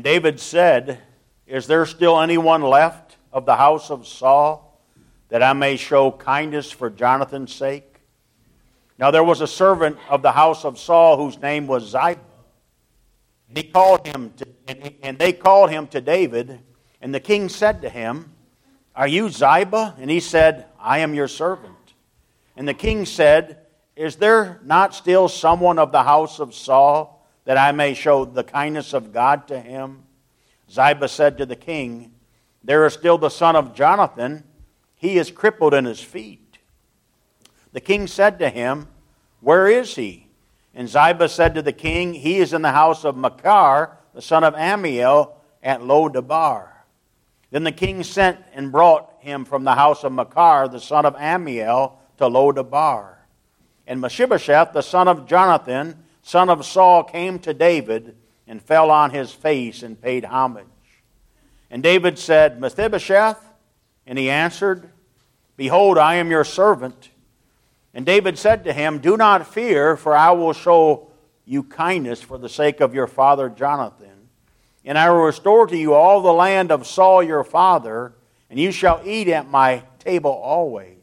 And David said, "Is there still anyone left of the house of Saul, that I may show kindness for Jonathan's sake?" Now there was a servant of the house of Saul whose name was Ziba. And they called him to David, and the king said to him, "Are you Ziba?" And he said, "I am your servant." And the king said, "Is there not still someone of the house of Saul, that I may show the kindness of God to him?" Ziba said to the king, "There is still the son of Jonathan. He is crippled in his feet." The king said to him, "Where is he?" And Ziba said to the king, "He is in the house of Machir, the son of Ammiel, at Lo-debar." Then the king sent and brought him from the house of Machir, the son of Ammiel, to Lo-debar. And Mephibosheth, the son of Jonathan, son of Saul, came to David and fell on his face and paid homage. And David said, "Mephibosheth?" And he answered, "Behold, I am your servant." And David said to him, "Do not fear, for I will show you kindness for the sake of your father Jonathan. And I will restore to you all the land of Saul your father, and you shall eat at my table always."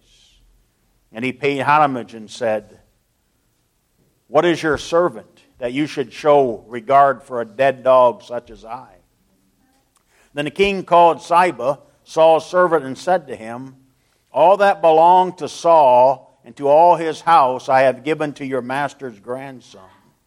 And he paid homage and said, "What is your servant, that you should show regard for a dead dog such as I?" Then the king called Ziba, Saul's servant, and said to him, "All that belonged to Saul and to all his house I have given to your master's grandson.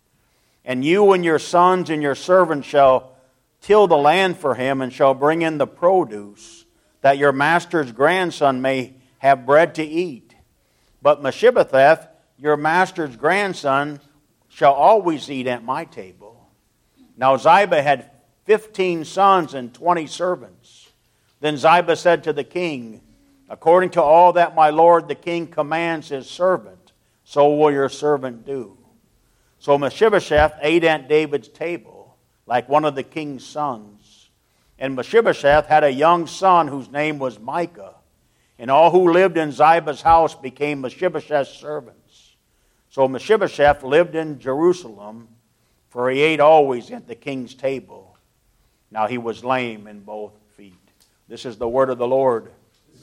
And you and your sons and your servants shall till the land for him, and shall bring in the produce, that your master's grandson may have bread to eat. But Mephibosheth, your master's grandson, shall always eat at my table." Now Ziba had 15 sons and 20 servants. Then Ziba said to the king, "According to all that my lord the king commands his servant, so will your servant do." So Mephibosheth ate at David's table, like one of the king's sons. And Mephibosheth had a young son whose name was Micah. And all who lived in Ziba's house became Mephibosheth's servants. So Mephibosheth lived in Jerusalem, for he ate always at the king's table. Now he was lame in both feet. This is the word of the Lord.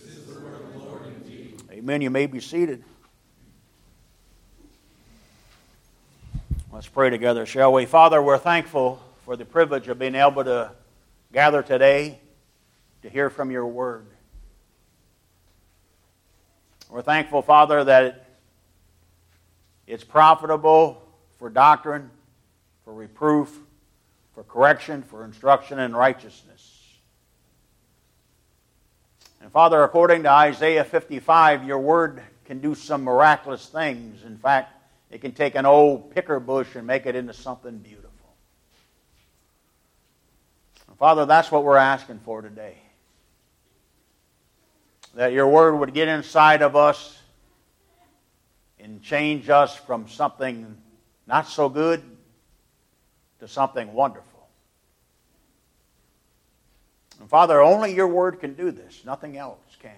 Amen. You may be seated. Let's pray together, shall we? Father, we're thankful for the privilege of being able to gather today to hear from your word. We're thankful, Father, that it's profitable for doctrine, for reproof, for correction, for instruction in righteousness. And Father, according to Isaiah 55, your word can do some miraculous things. In fact, it can take an old picker bush and make it into something beautiful. And Father, that's what we're asking for today. That your word would get inside of us and change us from something not so good to something wonderful. And Father, only your word can do this. Nothing else can.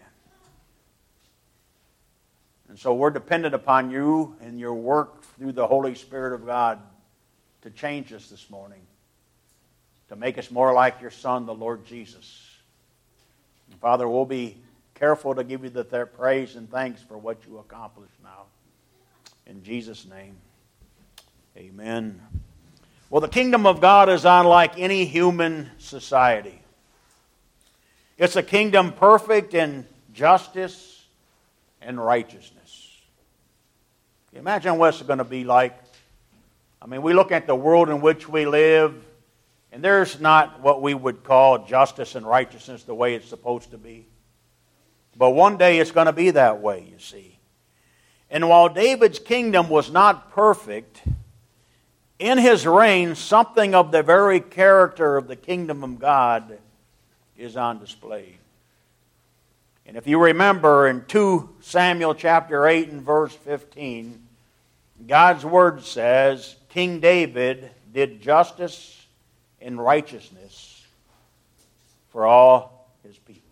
And so we're dependent upon you and your work through the Holy Spirit of God to change us this morning, to make us more like your Son, the Lord Jesus. And Father, we'll be careful to give you the praise and thanks for what you accomplished now. In Jesus' name, amen. Well, the kingdom of God is unlike any human society. It's a kingdom perfect in justice and righteousness. Can you imagine what it's going to be like? I mean, we look at the world in which we live, and there's not what we would call justice and righteousness the way it's supposed to be. But one day it's going to be that way, you see. And while David's kingdom was not perfect, in his reign, something of the very character of the kingdom of God is on display. And if you remember in 2 Samuel chapter 8 and verse 15, God's word says, King David did justice and righteousness for all his people.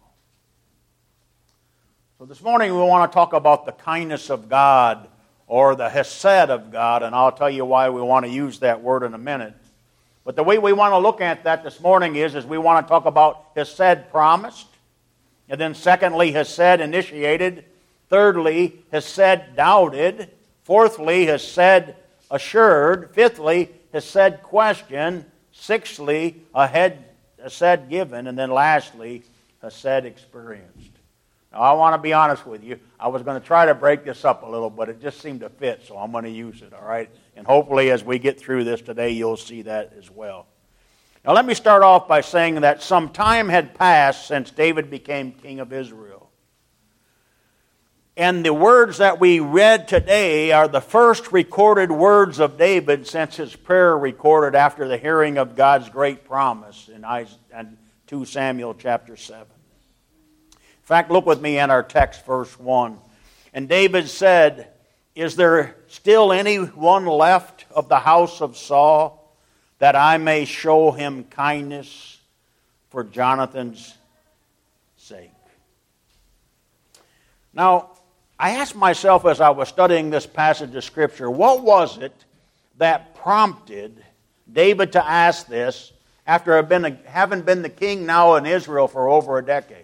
So this morning we want to talk about the kindness of God, or the hesed of God, and I'll tell you why we want to use that word in a minute. But the way we want to look at that this morning is we want to talk about hesed promised, and then secondly, hesed initiated, thirdly, hesed doubted, fourthly, hesed assured, fifthly, hesed question, sixthly, hesed given, and then lastly, hesed experienced. Now, I want to be honest with you. I was going to try to break this up a little, but it just seemed to fit, so I'm going to use it, all right? And hopefully as we get through this today, you'll see that as well. Now, let me start off by saying that some time had passed since David became king of Israel. And the words that we read today are the first recorded words of David since his prayer recorded after the hearing of God's great promise in 2 Samuel chapter 7. In fact, look with me in our text, verse 1. And David said, "Is there still anyone left of the house of Saul, that I may show him kindness for Jonathan's sake?" Now, I asked myself as I was studying this passage of Scripture, what was it that prompted David to ask this after having been the king now in Israel for over a decade?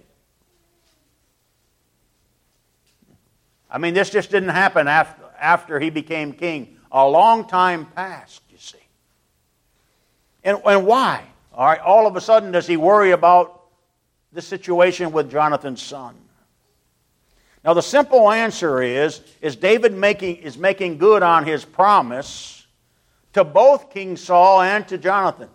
I mean, this just didn't happen after he became king. A long time passed, you see. And why? All right, all of a sudden does he worry about the situation with Jonathan's son? Now, the simple answer is David is making good on his promise to both King Saul and to Jonathan.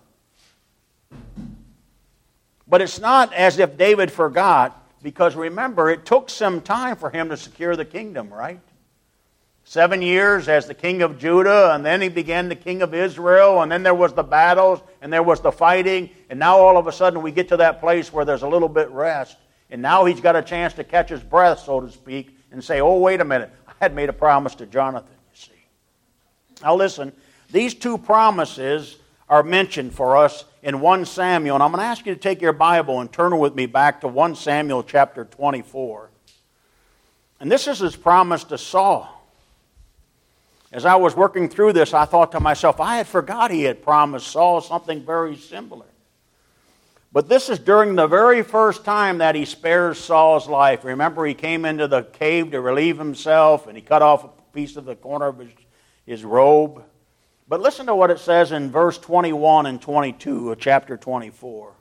But it's not as if David forgot, because remember, it took some time for him to secure the kingdom, right? 7 years as the king of Judah, and then he began the king of Israel, and then there was the battles, and there was the fighting, and now all of a sudden we get to that place where there's a little bit rest, and now he's got a chance to catch his breath, so to speak, and say, oh, wait a minute, I had made a promise to Jonathan, you see. Now listen, these two promises are mentioned for us in 1 Samuel, and I'm going to ask you to take your Bible and turn with me back to 1 Samuel chapter 24. And this is his promise to Saul. As I was working through this, I thought to myself, I had forgot he had promised Saul something very similar. But this is during the very first time that he spares Saul's life. Remember, he came into the cave to relieve himself, and he cut off a piece of the corner of his robe. But listen to what it says in verse 21 and 22 of chapter 24.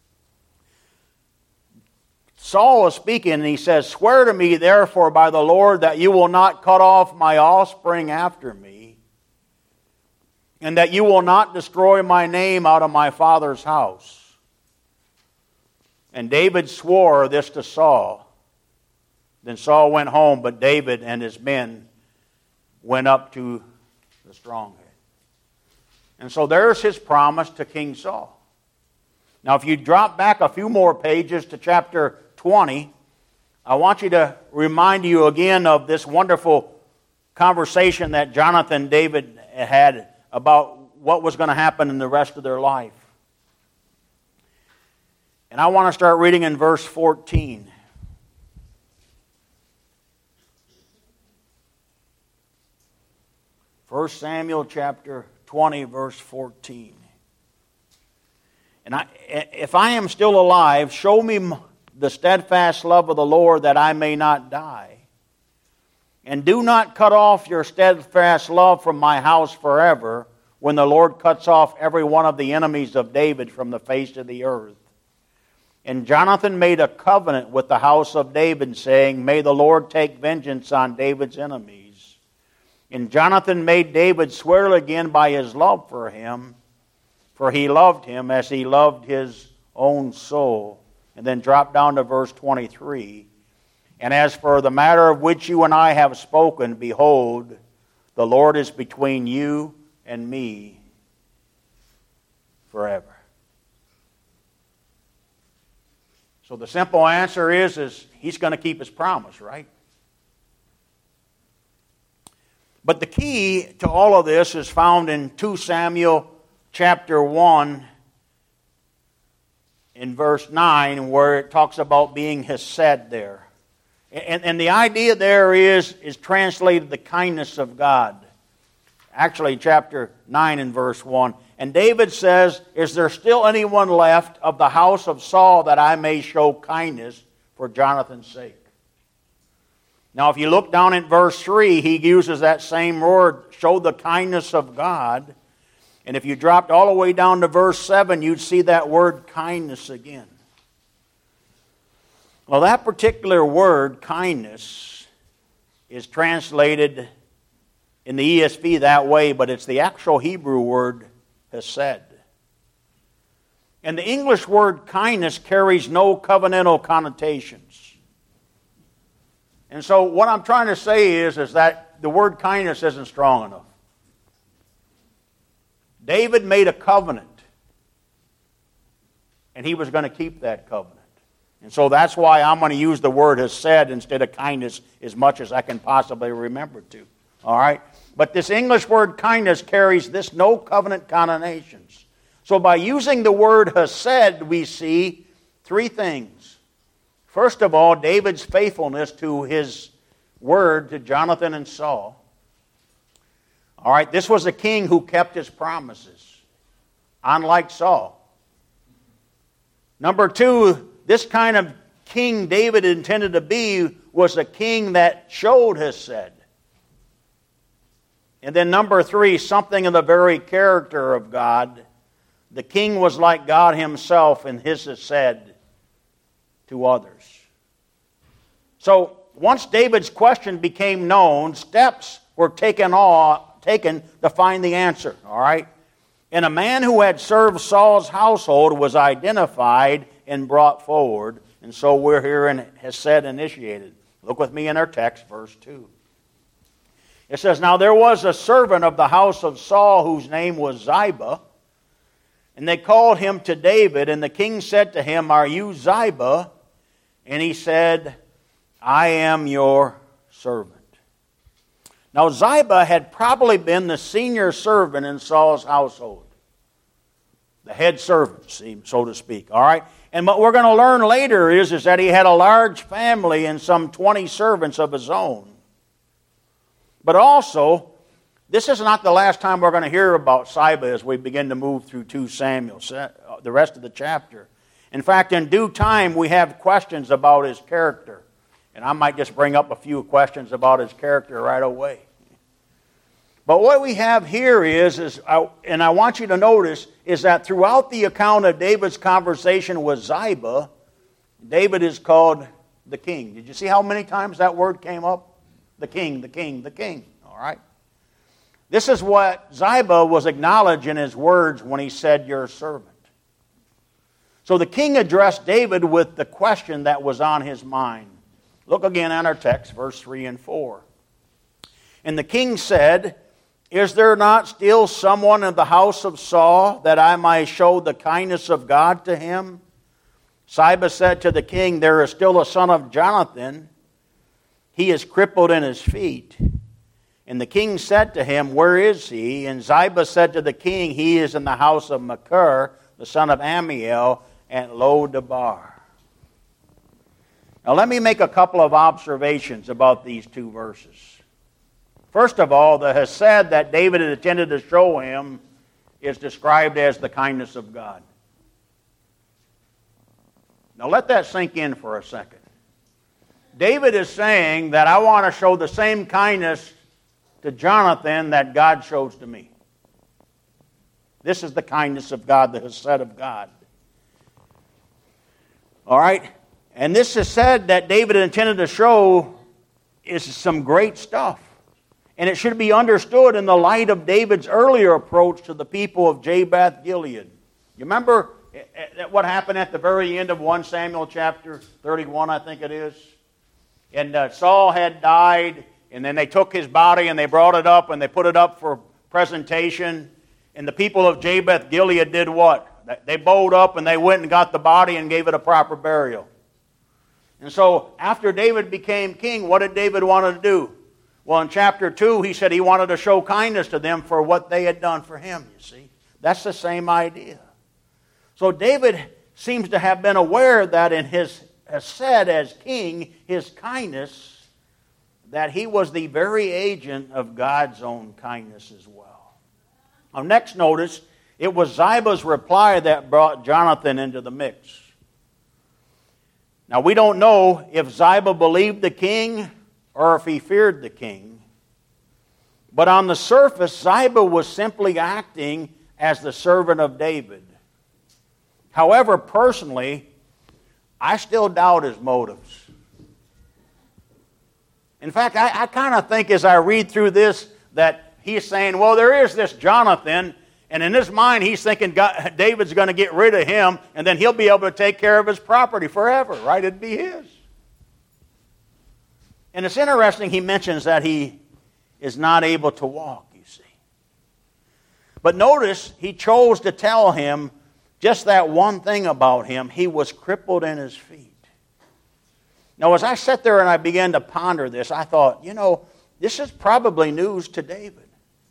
Saul is speaking, and he says, "Swear to me, therefore, by the Lord, that you will not cut off my offspring after me, and that you will not destroy my name out of my father's house." And David swore this to Saul. Then Saul went home, but David and his men went up to the stronghold. And so there's his promise to King Saul. Now, if you drop back a few more pages to chapter 20, I want you to remind you again of this wonderful conversation that Jonathan and David had about what was going to happen in the rest of their life. And I want to start reading in verse 14. First Samuel chapter 20, verse 14. "And if I am still alive, show me the steadfast love of the Lord, that I may not die. And do not cut off your steadfast love from my house forever, when the Lord cuts off every one of the enemies of David from the face of the earth." And Jonathan made a covenant with the house of David, saying, "May the Lord take vengeance on David's enemies." And Jonathan made David swear again by his love for him, for he loved him as he loved his own soul. And then drop down to verse 23. "And as for the matter of which you and I have spoken, behold, the Lord is between you and me forever." So the simple answer is he's going to keep his promise, right? But the key to all of this is found in 2 Samuel chapter 1 in verse 9, where it talks about being hesed there. And the idea there is translated the kindness of God. Actually, chapter 9 and verse 1. And David says, is there still anyone left of the house of Saul that I may show kindness for Jonathan's sake? Now, if you look down at verse 3, he uses that same word, show the kindness of God. And if you dropped all the way down to verse 7, you'd see that word kindness again. Well, that particular word, kindness, is translated in the ESV that way, but it's the actual Hebrew word hesed. And the English word kindness carries no covenantal connotations. And so what I'm trying to say is that the word kindness isn't strong enough. David made a covenant, and he was going to keep that covenant. And so that's why I'm going to use the word hesed instead of kindness as much as I can possibly remember to. All right? But this English word kindness carries this no covenant connotations. So by using the word hesed, we see three things. First of all, David's faithfulness to his word to Jonathan and Saul. All right, this was a king who kept his promises, unlike Saul. Number two, this kind of king David intended to be was a king that showed hesed. And then number three, something in the very character of God. The king was like God himself in his hesed to others. So once David's question became known, steps were taken to find the answer. All right? And a man who had served Saul's household was identified and brought forward. And so we're here in hesed initiated. Look with me in our text, verse 2. It says, now there was a servant of the house of Saul whose name was Ziba, and they called him to David, and the king said to him, are you Ziba? And he said, I am your servant. Now Ziba had probably been the senior servant in Saul's household. The head servant, so to speak. All right? And what we're going to learn later is that he had a large family and some 20 servants of his own. But also, this is not the last time we're going to hear about Ziba as we begin to move through 2 Samuel, the rest of the chapter. In fact, in due time, we have questions about his character. And I might just bring up a few questions about his character right away. But what we have here and I want you to notice, is that throughout the account of David's conversation with Ziba, David is called the king. Did you see how many times that word came up? The king, the king, the king. All right? This is what Ziba was acknowledging in his words when he said, your servant. So the king addressed David with the question that was on his mind. Look again at our text, verse 3 and 4. And the king said, is there not still someone in the house of Saul that I might show the kindness of God to him? Ziba said to the king, there is still a son of Jonathan. He is crippled in his feet. And the king said to him, where is he? And Ziba said to the king, he is in the house of Machir, the son of Ammiel, at Lo-debar. Now let me make a couple of observations about these two verses. First of all, the hesed that David had intended to show him is described as the kindness of God. Now let that sink in for a second. David is saying that I want to show the same kindness to Jonathan that God shows to me. This is the kindness of God, the hesed of God. All right? And this hesed that David intended to show is some great stuff. And it should be understood in the light of David's earlier approach to the people of Jabesh Gilead. You remember what happened at the very end of 1 Samuel chapter 31, I think it is? And Saul had died, and then they took his body and they brought it up and they put it up for presentation. And the people of Jabesh Gilead did what? They bowed up and they went and got the body and gave it a proper burial. And so after David became king, what did David want to do? Well, in chapter 2, he said he wanted to show kindness to them for what they had done for him, you see. That's the same idea. So David seems to have been aware that in his hesed as king, his kindness, that he was the very agent of God's own kindness as well. Now, next notice, it was Ziba's reply that brought Jonathan into the mix. Now, we don't know if Ziba believed the king or if he feared the king. But on the surface, Ziba was simply acting as the servant of David. However, personally, I still doubt his motives. In fact, I kind of think as I read through this that he's saying, well, there is this Jonathan, and in his mind he's thinking David's going to get rid of him, and then he'll be able to take care of his property forever, right? It'd be his. And it's interesting he mentions that he is not able to walk, you see. But notice he chose to tell him just that one thing about him. He was crippled in his feet. Now, as I sat there and I began to ponder this, I thought, this is probably news to David.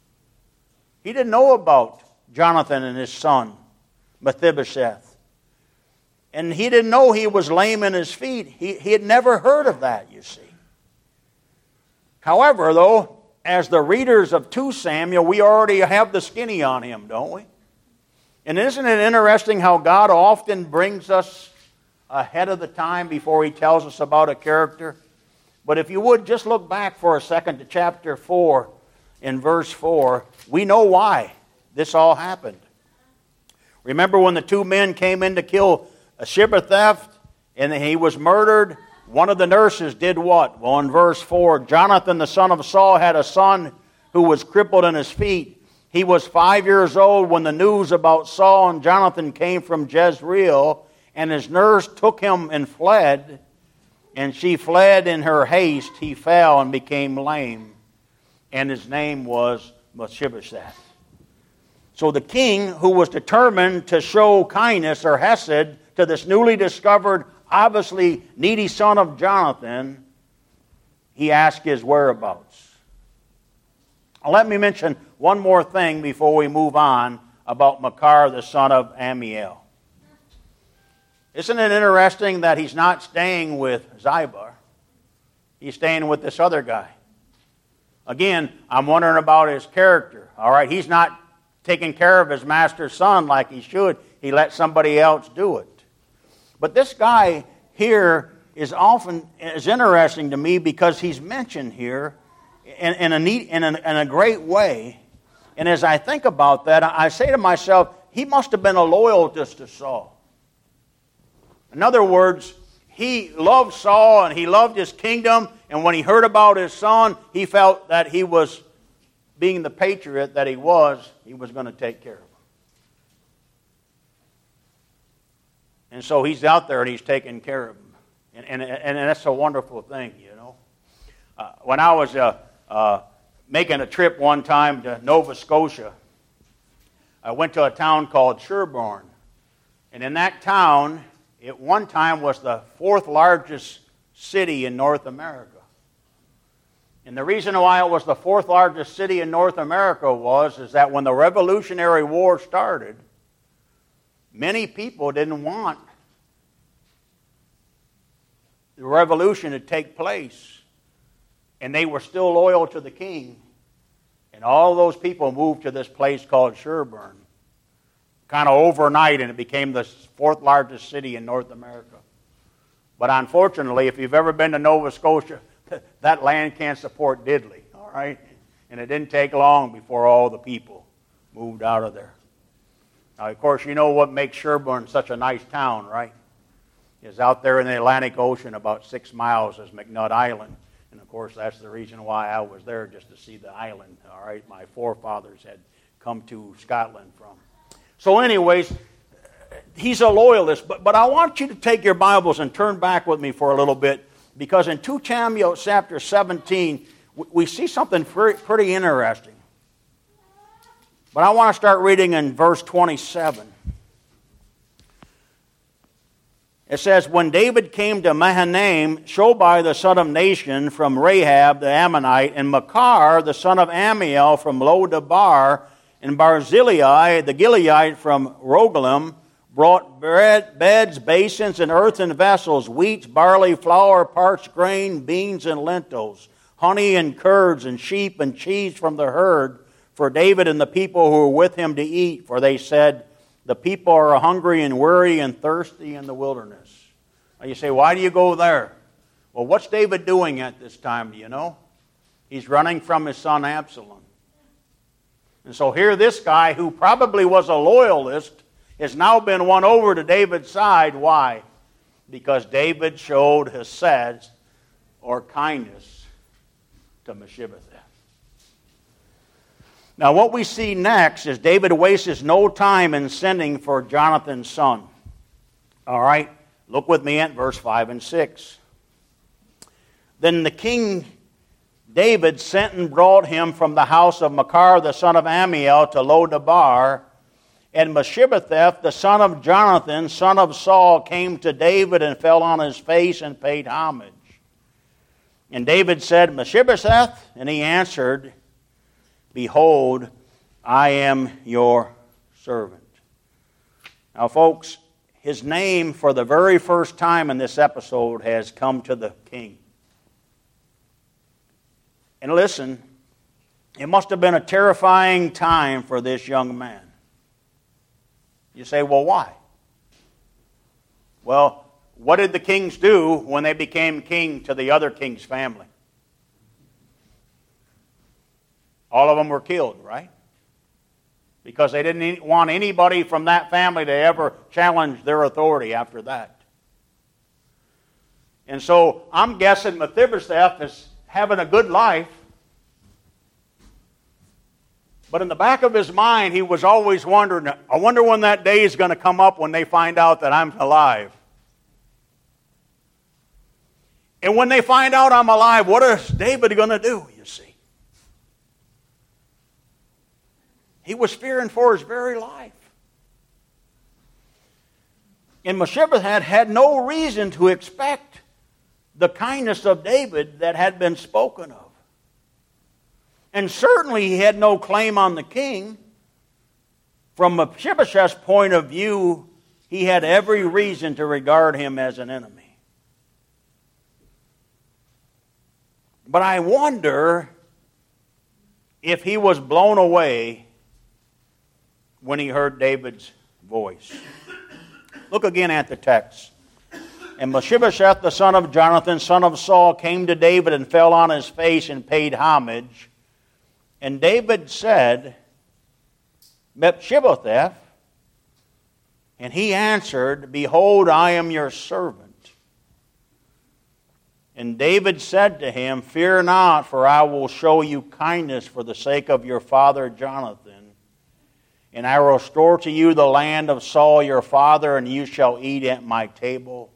He didn't know about Jonathan and his son, Mephibosheth. And he didn't know he was lame in his feet. He had never heard of that, you see. However, though, as the readers of 2 Samuel, we already have the skinny on him, don't we? And isn't it interesting how God often brings us ahead of the time before he tells us about a character? But if you would, just look back for a second to chapter 4 in verse 4. We know why this all happened. Remember when the 2 men came in to kill Shibboleth and he was murdered? One of the nurses did what? Well, in verse 4, Jonathan, the son of Saul, had a son who was crippled in his feet. He was 5 years old when the news about Saul and Jonathan came from Jezreel, and his nurse took him and fled, and she fled in her haste. He fell and became lame, and his name was Mephibosheth. So the king, who was determined to show kindness or hesed to this newly discovered, obviously needy son of Jonathan, he asked his whereabouts. Now, let me mention one more thing before we move on about Makar, the son of Amiel. Isn't it interesting that he's not staying with Ziba? He's staying with this other guy. Again, I'm wondering about his character. All right, he's not taking care of his master's son like he should. He let somebody else do it. But this guy here is interesting to me because he's mentioned here in a great way. And as I think about that, I say to myself, he must have been a loyalist to Saul. In other words, he loved Saul and he loved his kingdom, and when he heard about his son, he felt that he was, being the patriot that he was going to take care of him. And so he's out there and he's taking care of him. And that's a wonderful thing, When I was making a trip one time to Nova Scotia, I went to a town called Sherborne. And in that town, it one time was the 4th largest city in North America. And the reason why it was the 4th largest city in North America is that when the Revolutionary War started, many people didn't want the revolution to take place, and they were still loyal to the king. And all those people moved to this place called Sherborne, kind of overnight, and it became the 4th largest city in North America. But unfortunately, if you've ever been to Nova Scotia, that land can't support diddly, all right? And it didn't take long before all the people moved out of there. Now, of course, you know what makes Sherborne such a nice town, right? Is out there in the Atlantic Ocean about 6 miles is McNutt Island. And, of course, that's the reason why I was there, just to see the island, all right, my forefathers had come to Scotland from. So anyways, he's a loyalist. But I want you to take your Bibles and turn back with me for a little bit, because in 2 Samuel chapter 17, we see something pretty interesting. But I want to start reading in verse 27. It says, when David came to Mahanaim, Shobai the son of Nashon from Rahab the Ammonite, and Makar the son of Amiel from Lo-debar, and Barzillai the Gileadite from Rogelim, brought beds, basins, and earthen vessels, wheat, barley, flour, parched grain, beans, and lentils, honey and curds and sheep and cheese from the herd for David and the people who were with him to eat. For they said, the people are hungry and weary and thirsty in the wilderness. Now you say, why do you go there? Well, what's David doing at this time, do you know? He's running from his son Absalom. And so here this guy, who probably was a loyalist, has now been won over to David's side. Why? Because David showed hesed, or kindness, to Mephibosheth. Now what we see next is David wastes no time in sending for Jonathan's son. All right? Look with me at verse 5 and 6. Then the king David sent and brought him from the house of Machir the son of Ammiel to Lodabar. And Mephibosheth, the son of Jonathan, son of Saul, came to David and fell on his face and paid homage. And David said, Mephibosheth? And he answered, Behold, I am your servant. Now, folks, his name for the very first time in this episode has come to the king. And listen, it must have been a terrifying time for this young man. You say, well, why? Well, what did the kings do when they became king to the other king's family? All of them were killed, right? Because they didn't want anybody from that family to ever challenge their authority after that. And so I'm guessing Mephibosheth is having a good life. But in the back of his mind, he was always wondering, I wonder when that day is going to come up when they find out that I'm alive. And when they find out I'm alive, what is David going to do, you see? He was fearing for his very life. And Mephibosheth had no reason to expect the kindness of David that had been spoken of. And certainly he had no claim on the king. From Mephibosheth's point of view, he had every reason to regard him as an enemy. But I wonder if he was blown away when he heard David's voice. Look again at the text. And Mephibosheth, the son of Jonathan, son of Saul, came to David and fell on his face and paid homage. And David said, Mephibosheth, and he answered, Behold, I am your servant. And David said to him, Fear not, for I will show you kindness for the sake of your father Jonathan. And I will restore to you the land of Saul your father, and you shall eat at my table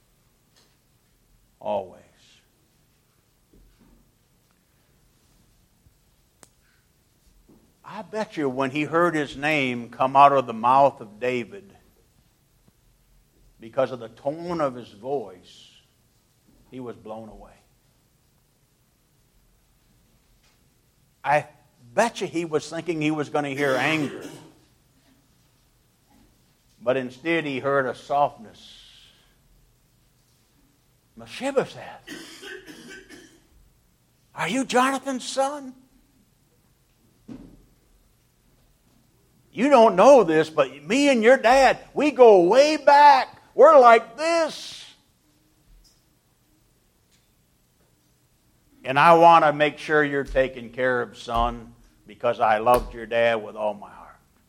always. I bet you when he heard his name come out of the mouth of David, because of the tone of his voice, he was blown away. I bet you he was thinking he was going to hear anger. But instead he heard a softness. Mephibosheth, are you Jonathan's son? You don't know this, but me and your dad, we go way back. We're like this. And I want to make sure you're taken care of, son, because I loved your dad with all my heart.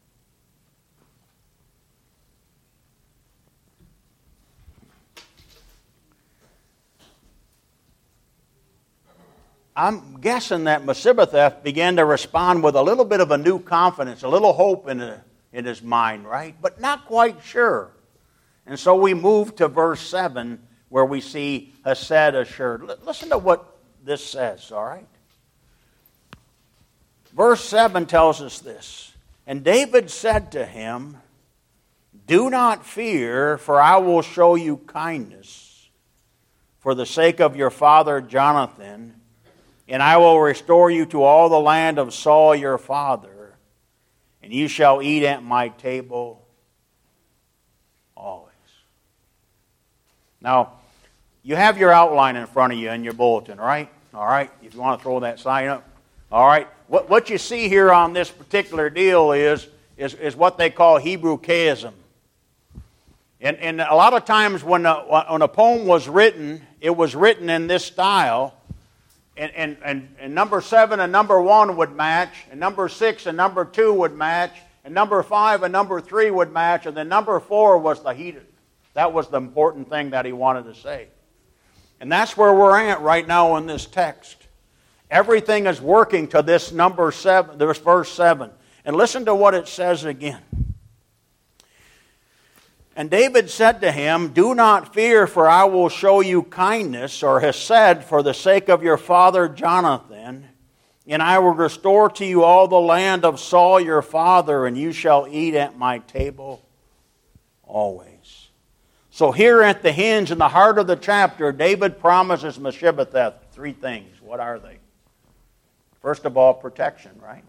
I'm guessing that Mephibosheth began to respond with a little bit of a new confidence, a little hope in his mind, right? But not quite sure. And so we move to verse 7 where we see Hesed assured. Listen to what this says, all right? Verse 7 tells us this. And David said to him, Do not fear, for I will show you kindness for the sake of your father Jonathan, and I will restore you to all the land of Saul your father, and you shall eat at my table always. Now, you have your outline in front of you in your bulletin, right? All right, if you want to throw that sign up. All right, what you see here on this particular deal is what they call Hebrew chaism. And a lot of times when a poem was written, it was written in this style. And number 7 and number 1 would match, and number 6 and number 2 would match, and number 5 and number 3 would match, and then number 4 was the heated. That was the important thing that he wanted to say. And that's where we're at right now in this text. Everything is working to this number 7, this verse 7. And listen to what it says again. And David said to him, "Do not fear, for I will show you kindness," or hesed, "for the sake of your father Jonathan, and I will restore to you all the land of Saul your father, and you shall eat at my table always." So here at the hinge, in the heart of the chapter, David promises Mephibosheth 3 things. What are they? First of all, protection, right?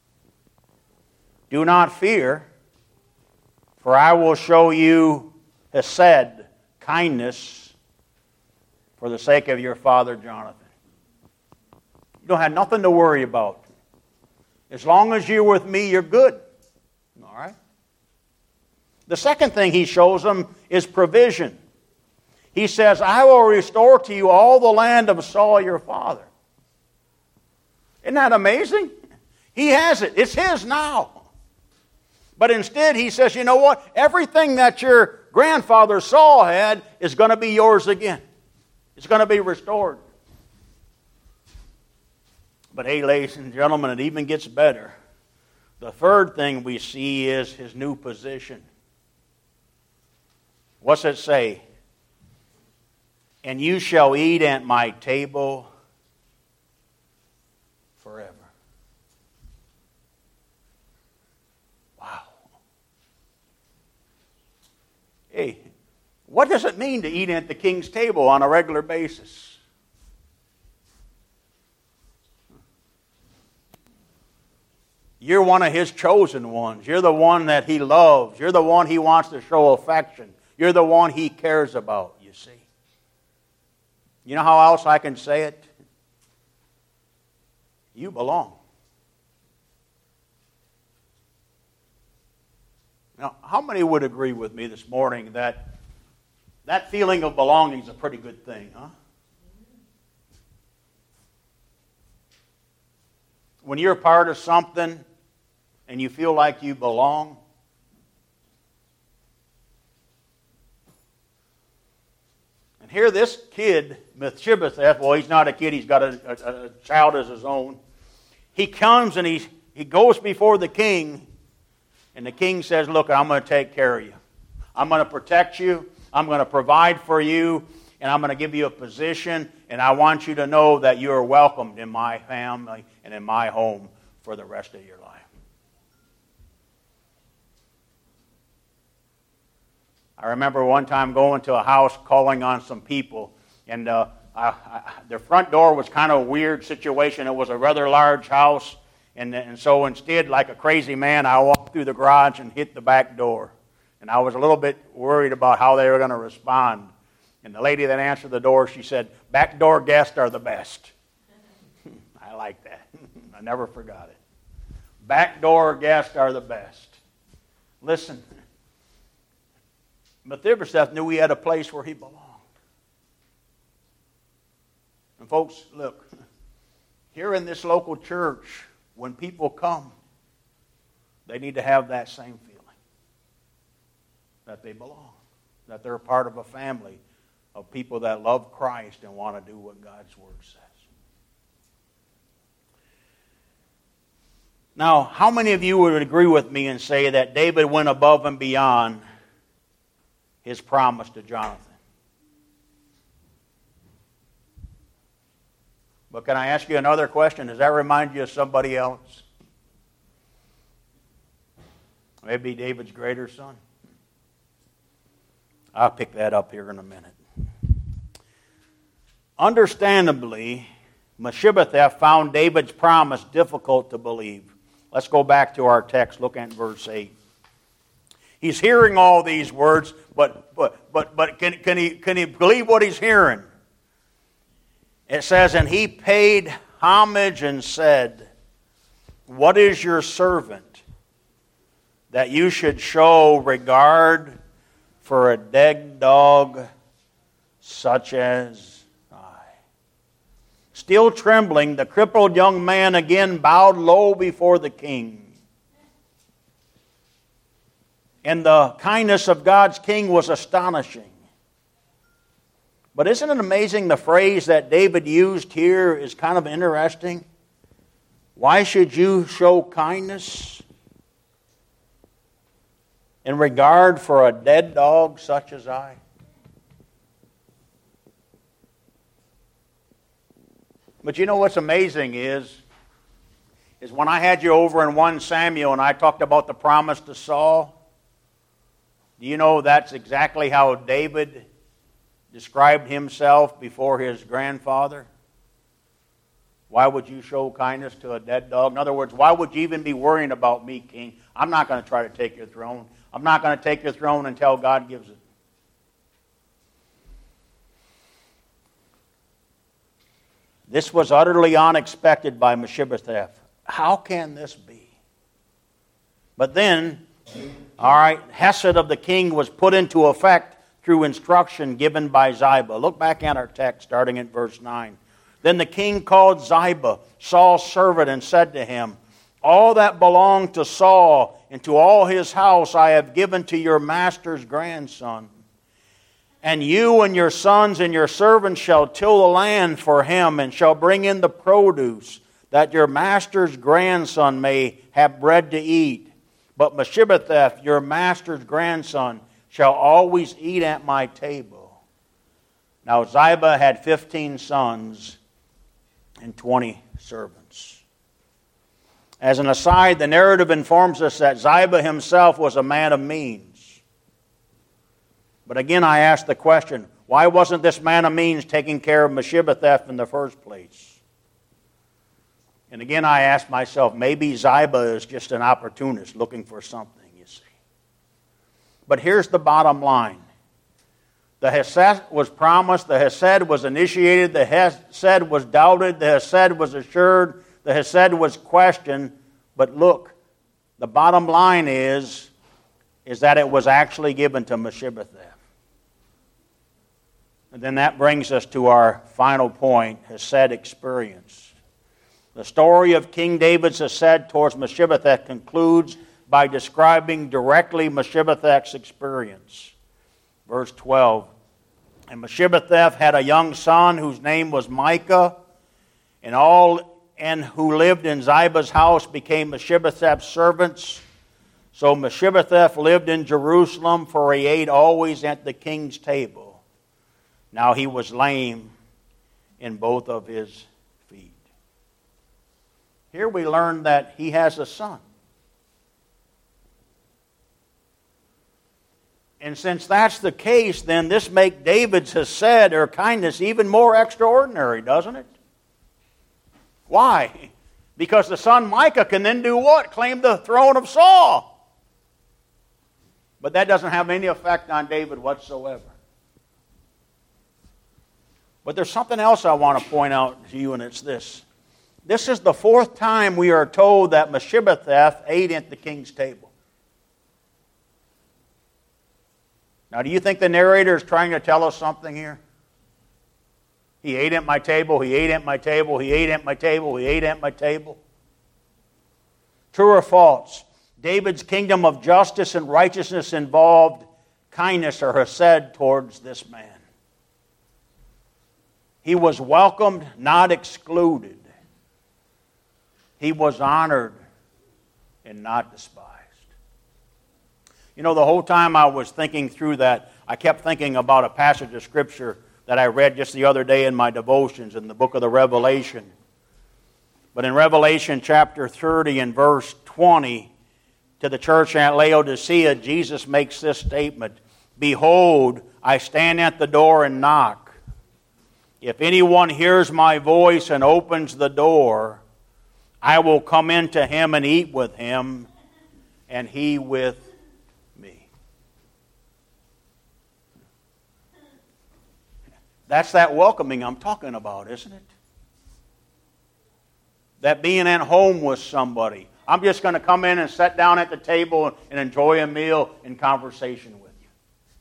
Do not fear, for I will show you hesed, kindness, for the sake of your father Jonathan. You don't have nothing to worry about. As long as you're with me, you're good. All right? The second thing he shows them is provision. He says, "I will restore to you all the land of Saul your father." Isn't that amazing? He has it. It's his now. But instead, he says, you know what? Everything that your grandfather Saul had is going to be yours again. It's going to be restored. But hey, ladies and gentlemen, it even gets better. The third thing we see is his new position. What's it say? "And you shall eat at my table forever." Hey, what does it mean to eat at the king's table on a regular basis? You're one of his chosen ones. You're the one that he loves. You're the one he wants to show affection. You're the one he cares about, you see. You know how else I can say it? You belong. Now, how many would agree with me this morning that that feeling of belonging is a pretty good thing, huh? When you're part of something and you feel like you belong, and here this kid, Mephibosheth, well, he's not a kid, he's got a child as his own. He comes and he goes before the king. And the king says, "Look, I'm going to take care of you. I'm going to protect you. I'm going to provide for you. And I'm going to give you a position. And I want you to know that you are welcomed in my family and in my home for the rest of your life." I remember one time going to a house calling on some people. And their front door was kind of a weird situation. It was a rather large house. And so instead, like a crazy man, I walked through the garage and hit the back door. And I was a little bit worried about how they were going to respond. And the lady that answered the door, she said, "Back door guests are the best." I like that. I never forgot it. Back door guests are the best. Listen, Mephibosheth knew he had a place where he belonged. And folks, look, here in this local church, when people come, they need to have that same feeling. That they belong. That they're a part of a family of people that love Christ and want to do what God's Word says. Now, how many of you would agree with me and say that David went above and beyond his promise to Jonathan? But can I ask you another question? Does that remind you of somebody else? Maybe David's greater son? I'll pick that up here in a minute. Understandably, Mephibosheth found David's promise difficult to believe. Let's go back to our text. Look at verse 8. He's hearing all these words, but can he believe what he's hearing? It says, and he paid homage and said, what is your servant that you should show regard for a dead dog such as I? Still trembling, the crippled young man again bowed low before the king. And the kindness of God's king was astonishing. But isn't it amazing the phrase that David used here is kind of interesting? Why should you show kindness in regard for a dead dog such as I? But you know what's amazing is when I had you over in 1 Samuel and I talked about the promise to Saul, do you know that's exactly how David described himself before his grandfather? Why would you show kindness to a dead dog? In other words, why would you even be worrying about me, king? I'm not going to try to take your throne. I'm not going to take your throne until God gives it. This was utterly unexpected by Mephibosheth. How can this be? But then, Hesed of the king was put into effect through instruction given by Ziba. Look back at our text starting at verse 9. Then the king called Ziba, Saul's servant, and said to him, all that belonged to Saul and to all his house I have given to your master's grandson. And you and your sons and your servants shall till the land for him, and shall bring in the produce, that your master's grandson may have bread to eat. But Mephibosheth, your master's grandson, shall always eat at my table. Now Ziba had 15 sons and 20 servants. As an aside, the narrative informs us that Ziba himself was a man of means. But again, I ask the question, why wasn't this man of means taking care of Mephibosheth in the first place? And again, I ask myself, maybe Ziba is just an opportunist looking for something, you see. But here's the bottom line. The Hesed was promised, the Hesed was initiated, the Hesed was doubted, the Hesed was assured, the Hesed was questioned. But look, the bottom line is that it was actually given to Mephibosheth. And then that brings us to our final point, Hesed experience. The story of King David's Hesed towards Mephibosheth concludes by describing directly Mephibosheth's experience. Verse 12, and Mephibosheth had a young son whose name was Micah, and who lived in Ziba's house became Mephibosheth's servants. So Mephibosheth lived in Jerusalem, for he ate always at the king's table. Now he was lame in both of his feet. Here we learn that he has a son. And since that's the case, then this makes David's Hesed, or kindness, even more extraordinary, doesn't it? Why? Because the son Micah can then do what? Claim the throne of Saul. But that doesn't have any effect on David whatsoever. But there's something else I want to point out to you, and it's this. This is the fourth time we are told that Mephibosheth ate at the king's table. Now, do you think the narrator is trying to tell us something here? He ate at my table, he ate at my table, he ate at my table, he ate at my table. True or false? David's kingdom of justice and righteousness involved kindness or Hesed towards this man. He was welcomed, not excluded. He was honored and not despised. You know, the whole time I was thinking through that, I kept thinking about a passage of Scripture that I read just the other day in my devotions in the book of the Revelation. But in Revelation chapter 30 and verse 20, to the church at Laodicea, Jesus makes this statement, behold, I stand at the door and knock. If anyone hears my voice and opens the door, I will come into him and eat with him, and he with me. That's that welcoming I'm talking about, isn't it? That being at home with somebody. I'm just going to come in and sit down at the table and enjoy a meal and conversation with you.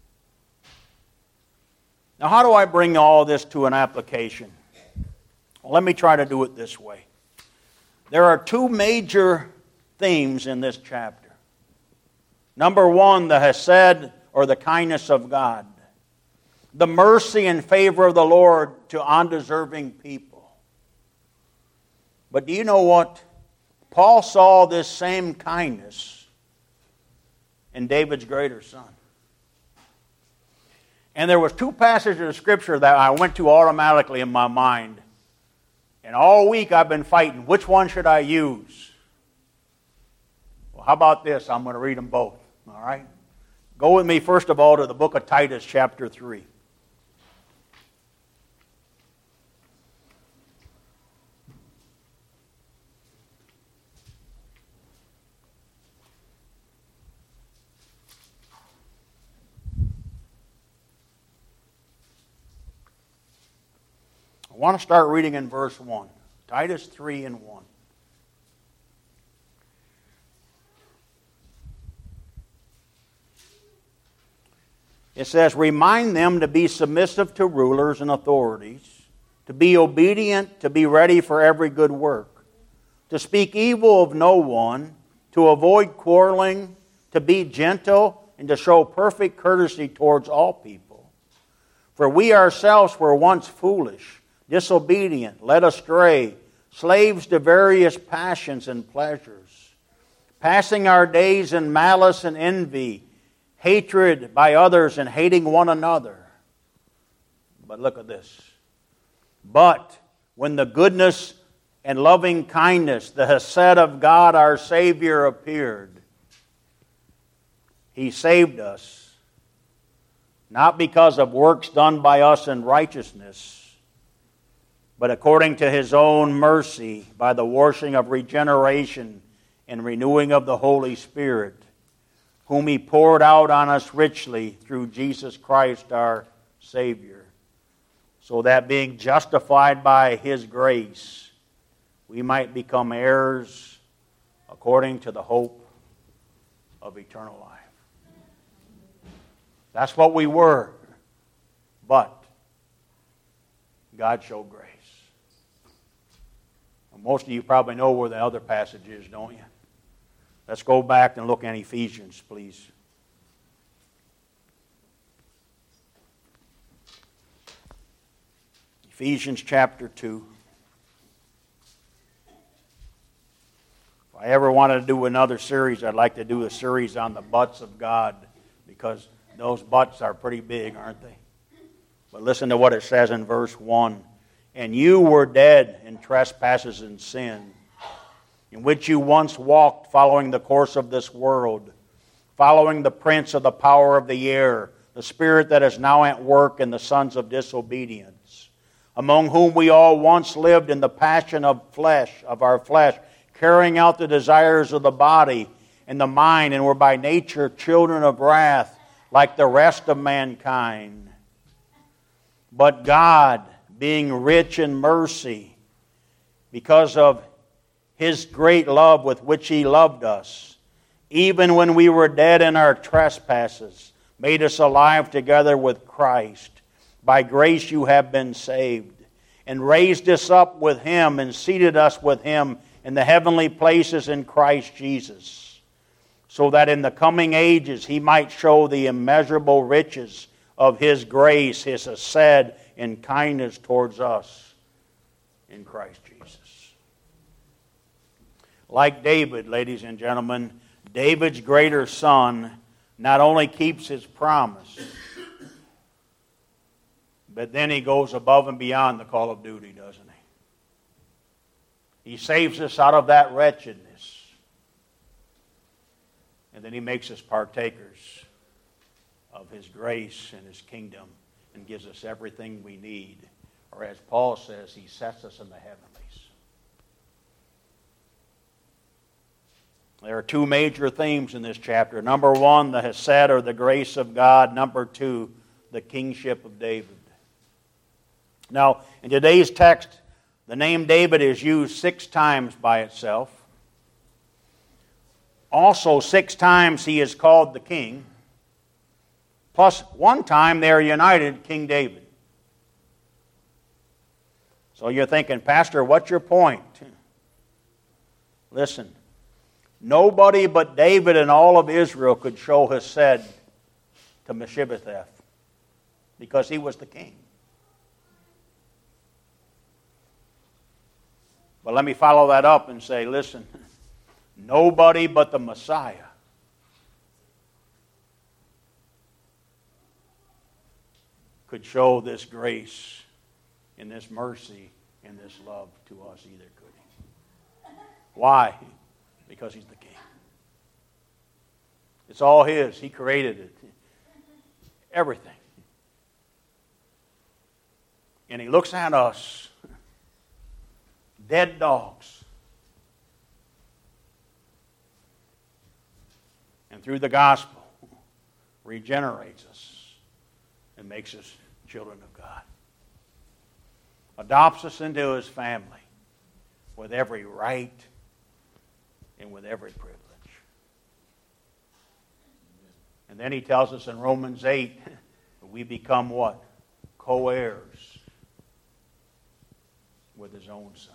Now, how do I bring all this to an application? Well, let me try to do it this way. There are two major themes in this chapter. Number one, the hesed, or the kindness of God. The mercy and favor of the Lord to undeserving people. But do you know what? Paul saw this same kindness in David's greater son. And there was two passages of Scripture that I went to automatically in my mind. And all week I've been fighting. Which one should I use? Well, how about this? I'm going to read them both. All right? Go with me, first of all, to the book of Titus, chapter 3. I want to start reading in verse 1. Titus 3 and 1. It says, "Remind them to be submissive to rulers and authorities, to be obedient, to be ready for every good work, to speak evil of no one, to avoid quarreling, to be gentle, and to show perfect courtesy towards all people. For we ourselves were once foolish, disobedient, led astray, slaves to various passions and pleasures, passing our days in malice and envy, hatred by others and hating one another." But look at this. "But when the goodness and loving kindness, the hesed of God our Savior appeared, He saved us, not because of works done by us in righteousness, but according to His own mercy, by the washing of regeneration and renewing of the Holy Spirit, whom He poured out on us richly through Jesus Christ our Savior, so that being justified by His grace, we might become heirs according to the hope of eternal life." That's what we were, but God showed grace. Most of you probably know where the other passage is, don't you? Let's go back and look at Ephesians, please. Ephesians chapter 2. If I ever wanted to do another series, I'd like to do a series on the buts of God, because those buts are pretty big, aren't they? But listen to what it says in verse 1. "And you were dead in trespasses and sin, in which you once walked, following the course of this world, following the prince of the power of the air, the spirit that is now at work in the sons of disobedience, among whom we all once lived in the passion of our flesh, carrying out the desires of the body and the mind, and were by nature children of wrath, like the rest of mankind. But God, being rich in mercy, because of His great love with which He loved us, even when we were dead in our trespasses, made us alive together with Christ. By grace you have been saved, and raised us up with Him, and seated us with Him in the heavenly places in Christ Jesus, so that in the coming ages He might show the immeasurable riches of His grace, His hesed, and kindness towards us in Christ Jesus." Like David, ladies and gentlemen, David's greater son not only keeps his promise, but then he goes above and beyond the call of duty, doesn't he? He saves us out of that wretchedness, and then He makes us partakers of His grace and His kingdom, and gives us everything we need. Or as Paul says, He sets us in the heavenlies. There are two major themes in this chapter. Number one, the hesed, or the grace of God. Number two, the kingship of David. Now, in today's text, the name David is used 6 times by itself. Also, 6 times he is called the king. Plus, 1 time they are united, King David. So you're thinking, Pastor, what's your point? Listen, nobody but David in all of Israel could show Hesed to Mephibosheth because he was the king. But let me follow that up and say, listen, nobody but the Messiah could show this grace and this mercy and this love to us either, could he? Why? Because he's the king. It's all his. He created it. Everything. And he looks at us, dead dogs, and through the gospel regenerates us and makes us children of God. Adopts us into his family with every right and with every privilege. And then he tells us in Romans 8, we become what? Co-heirs with his own son.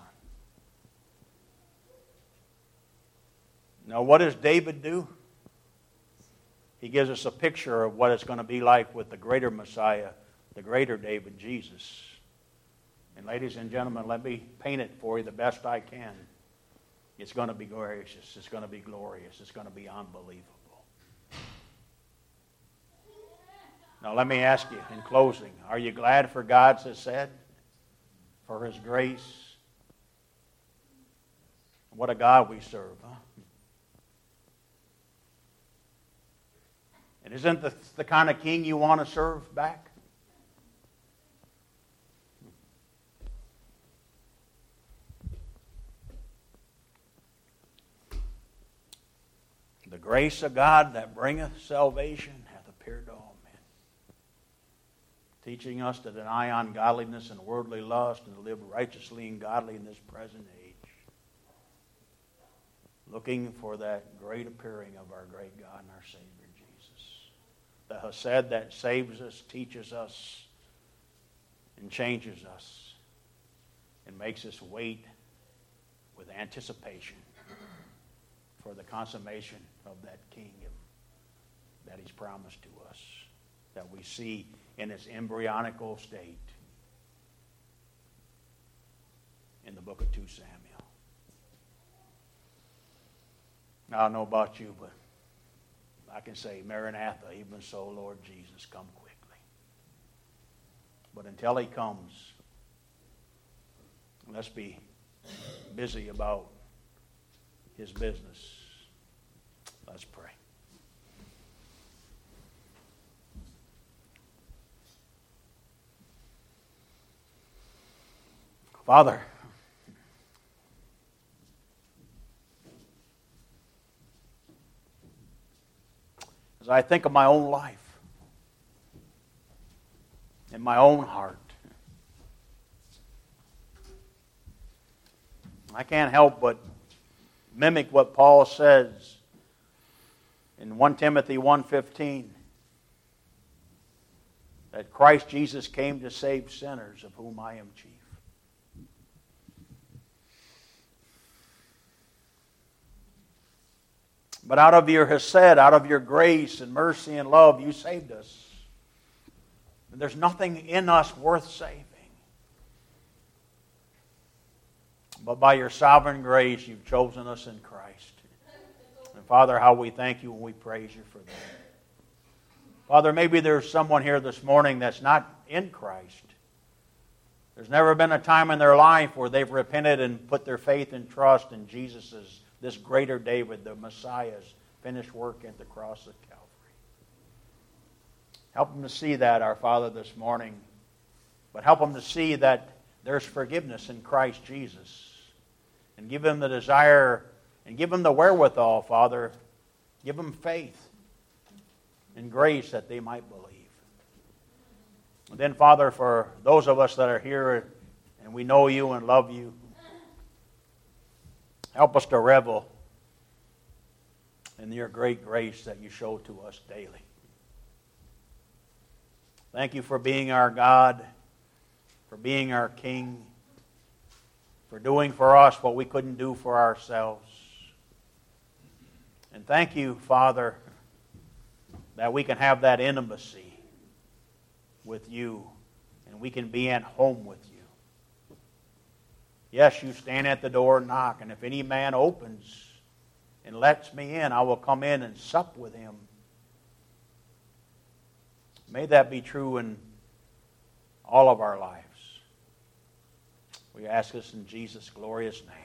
Now, what does David do? He gives us a picture of what it's going to be like with the greater Messiah, the greater David, Jesus. And ladies and gentlemen, let me paint it for you the best I can. It's going to be gracious. It's going to be glorious. It's going to be unbelievable. Now let me ask you in closing, are you glad for God's Hesed? For His grace? What a God we serve, huh? And isn't this the kind of king you want to serve back? The grace of God that bringeth salvation hath appeared to all men, teaching us to deny ungodliness and worldly lust and to live righteously and godly in this present age, looking for that great appearing of our great God and our Savior Jesus. The Hesed that saves us, teaches us, and changes us, and makes us wait with anticipation for the consummation of that kingdom that He's promised to us, that we see in its embryonical state in the book of 2 Samuel. Now, I don't know about you, but I can say, Maranatha, even so, Lord Jesus, come quickly. But until He comes, let's be busy about His business. Let's pray. Father, as I think of my own life and my own heart, I can't help but mimic what Paul says in 1 Timothy 1:15, that Christ Jesus came to save sinners, of whom I am chief. But out of your Hesed, out of your grace and mercy and love, you saved us. And there's nothing in us worth saving. But by your sovereign grace, you've chosen us in Christ. And Father, how we thank you and we praise you for that. Father, maybe there's someone here this morning that's not in Christ. There's never been a time in their life where they've repented and put their faith and trust in Jesus' this greater David, the Messiah's finished work at the cross of Calvary. Help them to see that, our Father, this morning. But help them to see that there's forgiveness in Christ Jesus. And give them the desire and give them the wherewithal, Father. Give them faith and grace that they might believe. And then, Father, for those of us that are here and we know you and love you, help us to revel in your great grace that you show to us daily. Thank you for being our God, for being our King, for doing for us what we couldn't do for ourselves. And thank you, Father, that we can have that intimacy with you and we can be at home with you. Yes, you stand at the door and knock, and if any man opens and lets me in, I will come in and sup with him. May that be true in all of our lives. We ask this in Jesus' glorious name.